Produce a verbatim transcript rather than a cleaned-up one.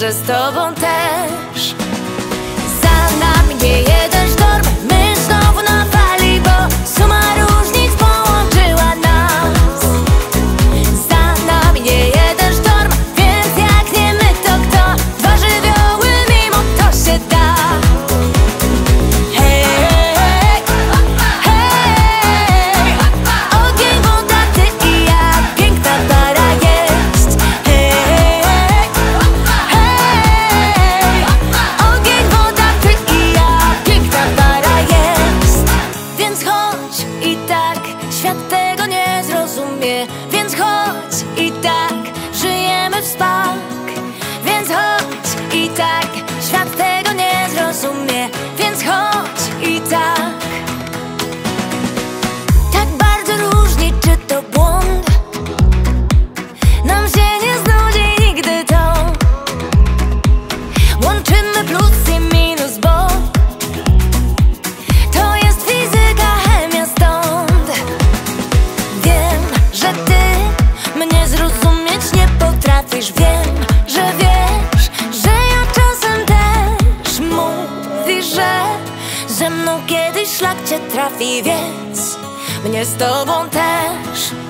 że z tobą też. Za nami nie jeden sztorm, my znowu na fali, bo suma różnic połączyła nas. Za nami nie jeden sztorm, więc jak nie my, to kto? Dwa żywioły, mimo to się da. Hej, hej, hej, ogień, woda, ty i ja, piękna para jest. Hej, hej, ogień, woda, ty i ja, piękna para jest. Więc chodź i tak, świat tego nie zrozumie. Więc chodź i tak, żyjemy w spak. Więc chodź i tak, świat tego nie zrozumie. Więc chodź i tak. Tak bardzo różni, czy to błąd? Nam się nie znudzi nigdy to. Łączymy plus i minus, bo to jest fizyka, chemia, stąd. Wiem, że ty mnie zrozumieć nie potrafisz. Wiem, że wiesz, że ja czasem też. Mówisz, że ze mną kiedyś szlak cię trafi, więc mnie z tobą też.